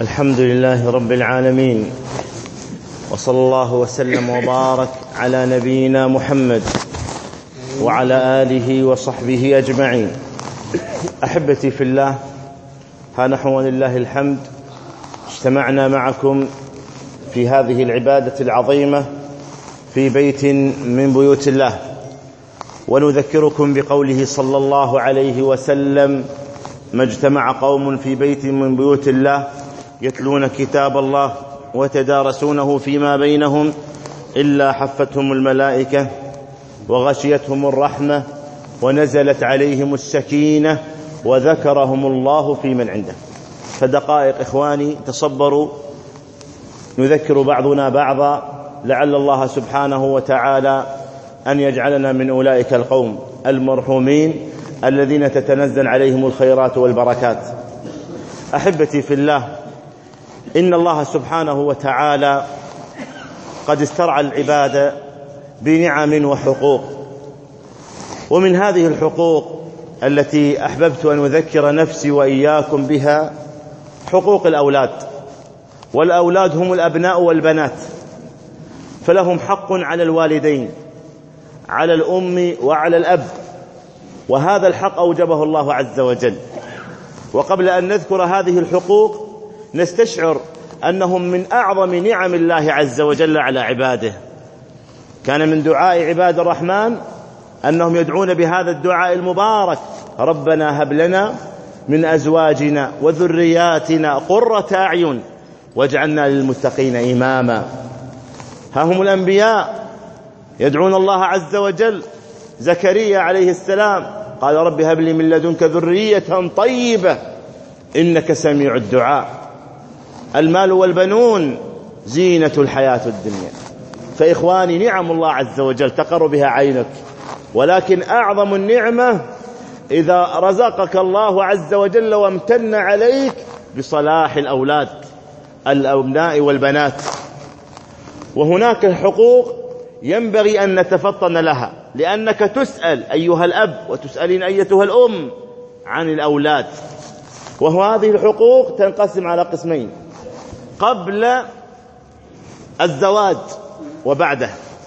الحمد لله رب العالمين، وصلى الله وسلم وبارك على نبينا محمد وعلى آله وصحبه أجمعين. أحبتي في الله، ها نحن ولله الحمد اجتمعنا معكم في هذه العبادة العظيمة في بيت من بيوت الله، ونذكركم بقوله صلى الله عليه وسلم: ما اجتمع قوم في بيت من بيوت الله يتلون كتاب الله وتدارسونه فيما بينهم إلا حفتهم الملائكة وغشيتهم الرحمة ونزلت عليهم السكينة وذكرهم الله في من عنده. فدقائق إخواني تصبروا، نذكر بعضنا بعضا لعل الله سبحانه وتعالى أن يجعلنا من أولئك القوم المرحومين الذين تتنزل عليهم الخيرات والبركات. أحبتي في الله، إن الله سبحانه وتعالى قد استرعى العباد بنعم وحقوق، ومن هذه الحقوق التي أحببت أن أذكر نفسي وإياكم بها حقوق الأولاد. والأولاد هم الأبناء والبنات، فلهم حق على الوالدين، على الأم وعلى الأب، وهذا الحق أوجبه الله عز وجل. وقبل أن نذكر هذه الحقوق نستشعر أنهم من أعظم نعم الله عز وجل على عباده. كان من دعاء عباد الرحمن أنهم يدعون بهذا الدعاء المبارك: ربنا هب لنا من أزواجنا وذرياتنا قرة أعين واجعلنا للمتقين إماما. ها هم الأنبياء يدعون الله عز وجل. زكريا عليه السلام قال: رب هب لي من لدنك ذرية طيبة إنك سميع الدعاء. المال والبنون زينة الحياة الدنيا. فإخواني، نعم الله عز وجل تقر بها عينك، ولكن أعظم النعمة إذا رزقك الله عز وجل وامتن عليك بصلاح الأولاد، الأبناء والبنات. وهناك حقوق ينبغي أن نتفطن لها، لأنك تسأل أيها الأب وتسألين أيتها الأم عن الأولاد. وهذه الحقوق تنقسم على قسمين: قبل الزواج وبعده.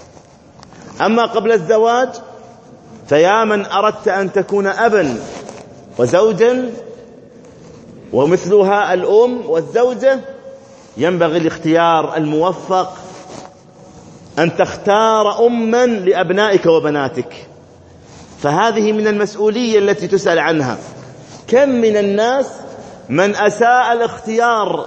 أما قبل الزواج فيا من أردت أن تكون أبا وزوجا، ومثلها الأم والزوجة، ينبغي الاختيار الموفق، أن تختار أما لأبنائك وبناتك. فهذه من المسؤولية التي تسأل عنها. كم من الناس من أساء الاختيار،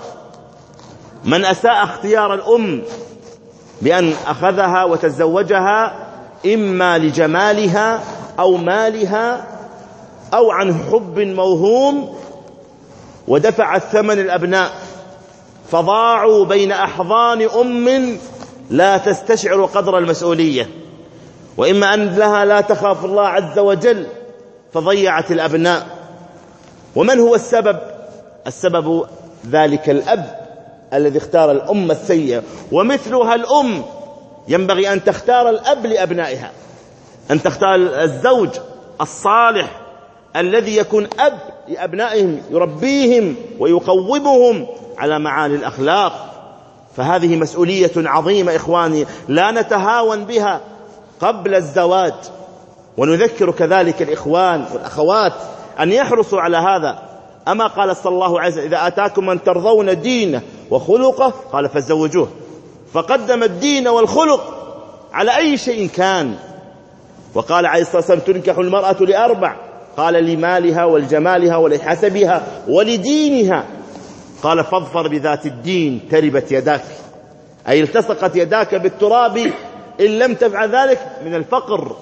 من أساء اختيار الأم بأن أخذها وتزوجها إما لجمالها أو مالها أو عن حب موهوم، ودفع الثمن الأبناء، فضاعوا بين أحضان أم لا تستشعر قدر المسؤولية، وإما أن لها لا تخاف الله عز وجل فضيعت الأبناء. ومن هو السبب؟ السبب ذلك الأب الذي اختار الأم السيئة. ومثلها الأم ينبغي أن تختار الأب لأبنائها، أن تختار الزوج الصالح الذي يكون أب لأبنائهم، يربيهم ويقومهم على معالي الأخلاق. فهذه مسؤولية عظيمة إخواني لا نتهاون بها قبل الزواج. ونذكر كذلك الإخوان والأخوات أن يحرصوا على هذا. أما قال صلى الله عليه وسلم: إذا أتاكم من ترضون دينه وخلقه قال فزوجوه. فقدم الدين والخلق على أي شيء كان. وقال عليه الصلاة والسلام: تنكح المرأة لأربع، قال: لمالها ولجمالها ولحسبها ولدينها. قال: فاظفر بذات الدين تربت يداك، أي التصقت يداك بالتراب إن لم تفعل ذلك من الفقر.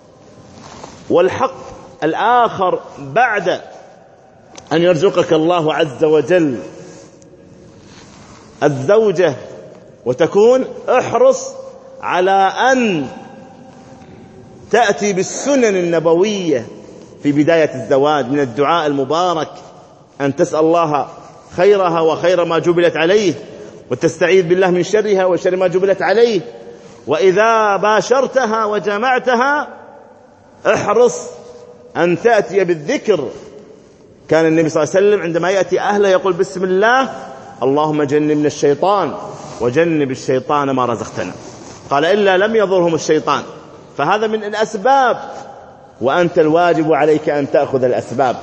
والحق الآخر بعد أن يرزقك الله عز وجل الزوجة وتكون، احرص على أن تأتي بالسنن النبوية في بداية الزواج من الدعاء المبارك، أن تسأل الله خيرها وخير ما جبلت عليه، وتستعيذ بالله من شرها وشر ما جبلت عليه. وإذا باشرتها وجمعتها احرص أن تأتي بالذكر. كان النبي صلى الله عليه وسلم عندما يأتي أهله يقول: بسم الله اللهم جنبنا الشيطان وجنب الشيطان ما رزقتنا. قال إلا لم يضرهم الشيطان، فهذا من الأسباب، وأنت الواجب عليك أن تأخذ الأسباب.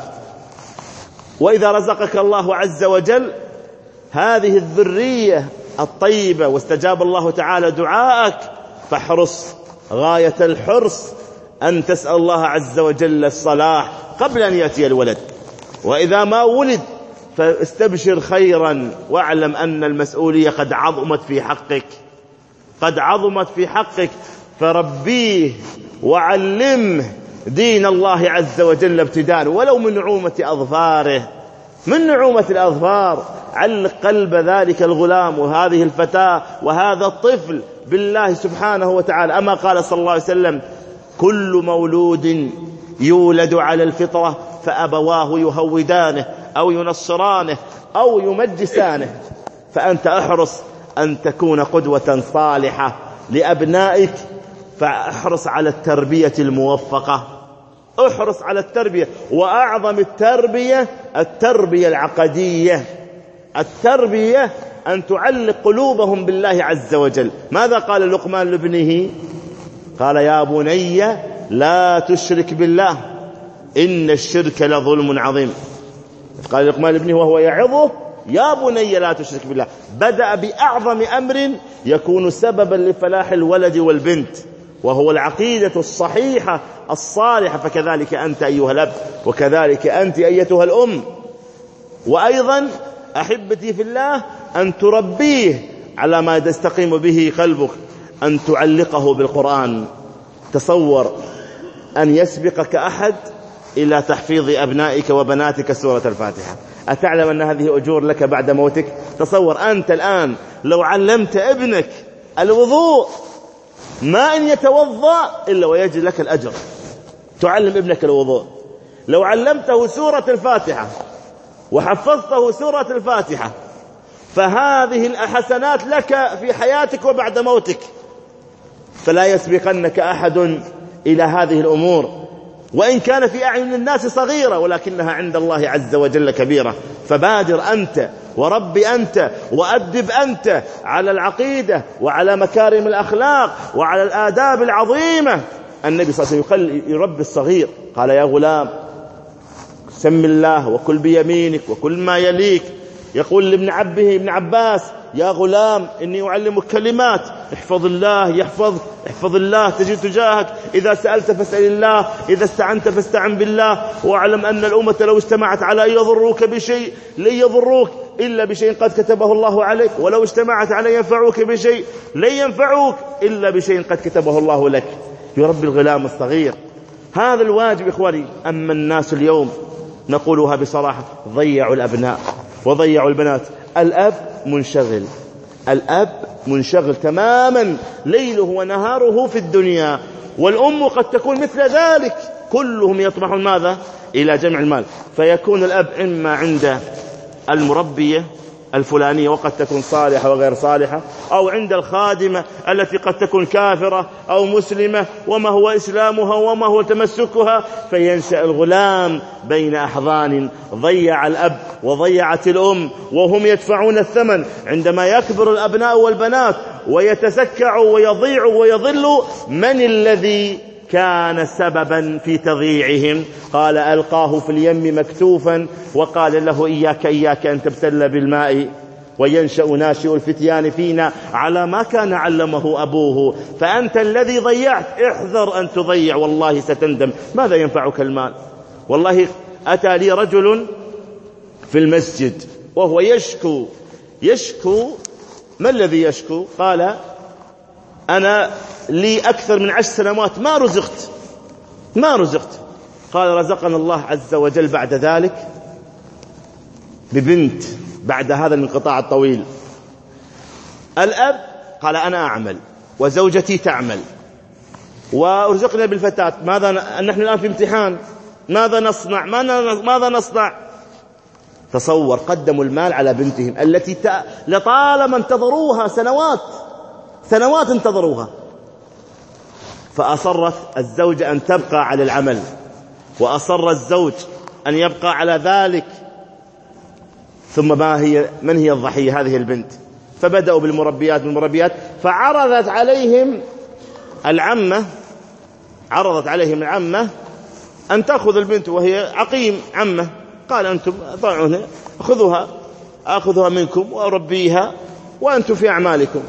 وإذا رزقك الله عز وجل هذه الذرية الطيبة واستجاب الله تعالى دعاءك، فاحرص غاية الحرص أن تسأل الله عز وجل الصلاح قبل أن يأتي الولد. وإذا ما ولد فاستبشر خيرا، واعلم أن المسؤولية قد عظمت في حقك، قد عظمت في حقك، فربيه وعلمه دين الله عز وجل ابتداء، ولو من نعومة أظفاره، من نعومة الأظفار. علق قلب ذلك الغلام وهذه الفتاة وهذا الطفل بالله سبحانه وتعالى. أما قال صلى الله عليه وسلم: كل مولود يولد على الفطرة فأبواه يهودانه أو ينصرانه أو يمجسانه. فأنت احرص أن تكون قدوة صالحة لأبنائك، فاحرص على التربية الموفقة، احرص على التربية. وأعظم التربية العقدية، التربية أن تعلق قلوبهم بالله عز وجل. ماذا قال لقمان لابنه؟ قال: يا بني لا تشرك بالله إن الشرك لظلم عظيم. قال لقمان لابنه وهو يعظه: يا بني لا تشرك بالله. بدأ بأعظم أمر يكون سببا لفلاح الولد والبنت، وهو العقيدة الصحيحة الصالحة. فكذلك أنت أيها الأب، وكذلك أنت أيتها الأم. وأيضا أحبتي في الله أن تربيه على ما تستقيم به قلبك، أن تعلقه بالقرآن. تصور أن يسبقك أحد إلى تحفيظ أبنائك وبناتك سورة الفاتحة. أتعلم أن هذه أجور لك بعد موتك؟ تصور أنت الآن لو علمت ابنك الوضوء، ما إن يتوضأ إلا ويجد لك الأجر. تعلم ابنك الوضوء، لو علمته سورة الفاتحة وحفظته سورة الفاتحة، فهذه الحسنات لك في حياتك وبعد موتك. فلا يسبقنك أحد إلى هذه الأمور، وإن كان في أعين الناس صغيرة ولكنها عند الله عز وجل كبيرة. فبادر أنت ورب أنت وأدب أنت على العقيدة وعلى مكارم الأخلاق وعلى الآداب العظيمة. النبي صلى الله عليه وسلم يربي الصغير، قال: يا غلام سم الله وكل بيمينك وكل ما يليك. يقول لابن عبه ابن عباس: يا غلام إني أعلمك كلمات، احفظ الله يحفظك، احفظ الله تجد تجاهك، إذا سألت فاسأل الله، إذا استعنت فاستعن بالله، واعلم أن الأمة لو اجتمعت على أن يضروك بشيء لن يضروك إلا بشيء قد كتبه الله عليك، ولو اجتمعت على أن ينفعوك بشيء لن ينفعوك إلا بشيء قد كتبه الله لك. يربي الغلام الصغير. هذا الواجب إخواني. أما الناس اليوم نقولها بصراحة: ضيعوا الأبناء وضيعوا البنات. الأب منشغل، الأب منشغل تماما، ليله ونهاره في الدنيا. والأم قد تكون مثل ذلك، كلهم يطمحون ماذا؟ إلى جمع المال. فيكون الأب إما عند المربية الفلانية وقد تكون صالحة وغير صالحة، أو عند الخادمة التي قد تكون كافرة أو مسلمة، وما هو إسلامها وما هو تمسكها. فينشأ الغلام بين أحضان. ضيع الأب وضيعت الأم، وهم يدفعون الثمن عندما يكبر الأبناء والبنات ويتسكعوا ويضيعوا ويضلوا. من الذي كان سببا في تضييعهم؟ قال: ألقاه في اليم مكتوفا وقال له: إياك أن تبتل بالماء. وينشأ ناشئ الفتيان فينا على ما كان علمه أبوه. فأنت الذي ضيعت، احذر أن تضيع، والله ستندم. ماذا ينفعك المال؟ والله أتى لي رجل في المسجد وهو يشكو. ما الذي يشكو؟ قال: أنا لي أكثر من 10 سنوات ما رزقت. قال: رزقنا الله عز وجل بعد ذلك ببنت بعد هذا الانقطاع الطويل. الأب قال: أنا أعمل وزوجتي تعمل ورزقنا بالفتاة، نحن الآن في امتحان، ماذا نصنع؟ تصور، قدموا المال على بنتهم التي لطالما انتظروها سنوات انتظروها. فأصرت الزوجة أن تبقى على العمل، وأصر الزوج أن يبقى على ذلك. ثم من هي الضحية؟ هذه البنت. فبدأوا بالمربيات فعرضت عليهم العمة أن تأخذ البنت وهي عقيم عمة. قال أنتم ضعوها، أخذها منكم وأربيها وأنتم في أعمالكم.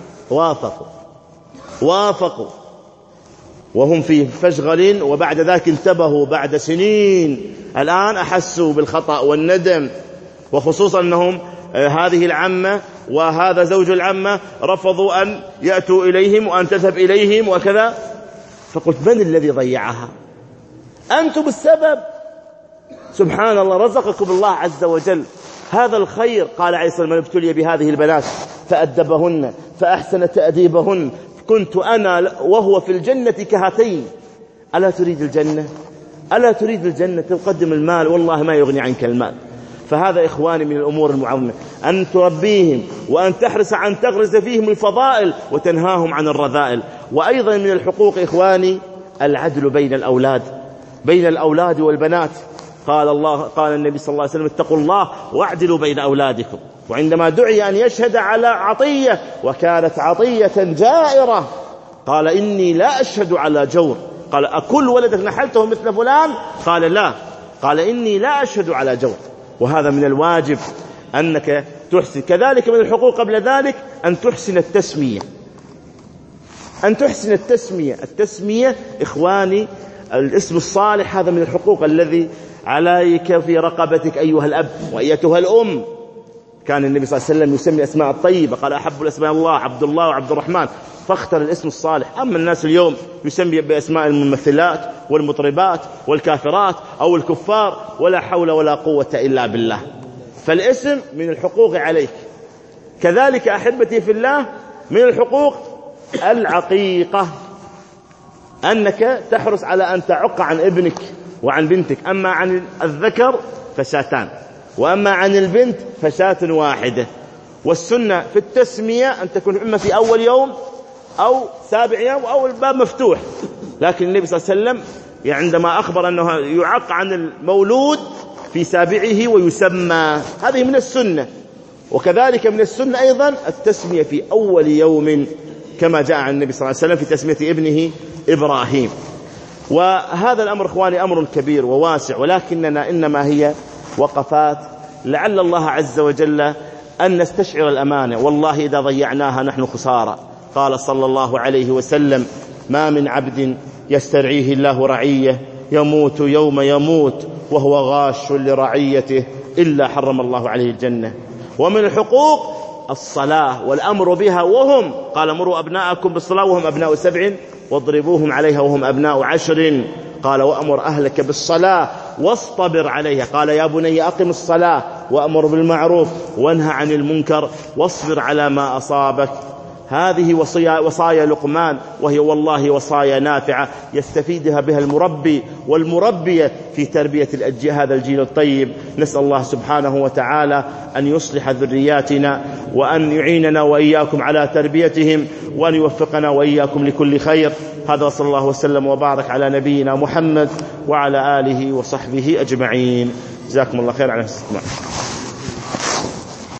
وافقوا وهم في فشغل، وبعد ذلك انتبهوا بعد سنين، الآن أحسوا بالخطأ والندم، وخصوصا أنهم هذه العمة وهذا زوج العمة رفضوا أن يأتوا إليهم وأن تذهب إليهم وكذا. فقلت من الذي ضيعها؟ أنتم السبب. سبحان الله، رزقكم الله عز وجل هذا الخير. قال عليه الصلاة والسلام: من ابتلي بهذه البنات فأدبهن فأحسن تأديبهن كنت أنا وهو في الجنة كهاتين. ألا تريد الجنة؟ تقدم المال، والله ما يغني عنك المال. فهذا إخواني من الأمور المعظمة، أن تربيهم وأن تحرص عن تغرز فيهم الفضائل وتنهاهم عن الرذائل. وأيضا من الحقوق إخواني العدل بين الأولاد والبنات. قال النبي صلى الله عليه وسلم: اتقوا الله واعدلوا بين أولادكم. وعندما دعي أن يشهد على عطية وكانت عطية جائرة قال: إني لا أشهد على جور. قال: أكل ولدك نحلته مثل فلان؟ قال: لا. قال: إني لا أشهد على جور. وهذا من الواجب أنك تحسن. كذلك من الحقوق قبل ذلك أن تحسن التسمية. إخواني، الاسم الصالح هذا من الحقوق الذي عليك في رقبتك أيها الأب وأيتها الأم. كان النبي صلى الله عليه وسلم يسمي أسماء الطيبة، قال: أحب الأسماء الله عبد الله وعبد الرحمن، فاختر الاسم الصالح. أما الناس اليوم يسمي بأسماء الممثلات والمطربات والكافرات أو الكفار، ولا حول ولا قوة إلا بالله. فالاسم من الحقوق عليك. كذلك أحبتي في الله من الحقوق العقيقة، أنك تحرص على أن تعق عن ابنك وعن بنتك. أما عن الذكر فشاتان، وأما عن البنت فشاة واحدة. والسنة في التسمية أن تكون إما في أول يوم أو 7 يوم أو الباب مفتوح. لكن النبي صلى الله عليه وسلم عندما أخبر أنه يعق عن المولود في 7 ويسمى، هذه من السنة. وكذلك من السنة أيضا التسمية في أول يوم، كما جاء عن النبي صلى الله عليه وسلم في تسمية ابنه إبراهيم. وهذا الأمر إخواني أمر كبير وواسع، ولكننا إنما هي وقفات لعل الله عز وجل أن نستشعر الأمانة. والله إذا ضيعناها نحن خسارة. قال صلى الله عليه وسلم: ما من عبد يسترعيه الله رعية يموت يوم يموت وهو غاش لرعيته إلا حرم الله عليه الجنة. ومن الحقوق الصلاة والأمر بها، وهم قال: مروا أبناءكم بالصلاة وهم أبناء 7 واضربوهم عليها وهم أبناء 10. قال: وأمر أهلك بالصلاة واصطبر عليها. قال: يا بني أقم الصلاة وأمر بالمعروف وانهى عن المنكر واصبر على ما أصابك. هذه وصايا لقمان، وهي والله وصايا نافعة يستفيدها بها المربي والمربية في تربية هذا الجيل الطيب. نسأل الله سبحانه وتعالى أن يصلح ذرياتنا وأن يعيننا وإياكم على تربيتهم وأن يوفقنا وإياكم لكل خير. هذا صلى الله وسلم وبارك على نبينا محمد وعلى آله وصحبه أجمعين. جزاكم الله خير على الاستماع.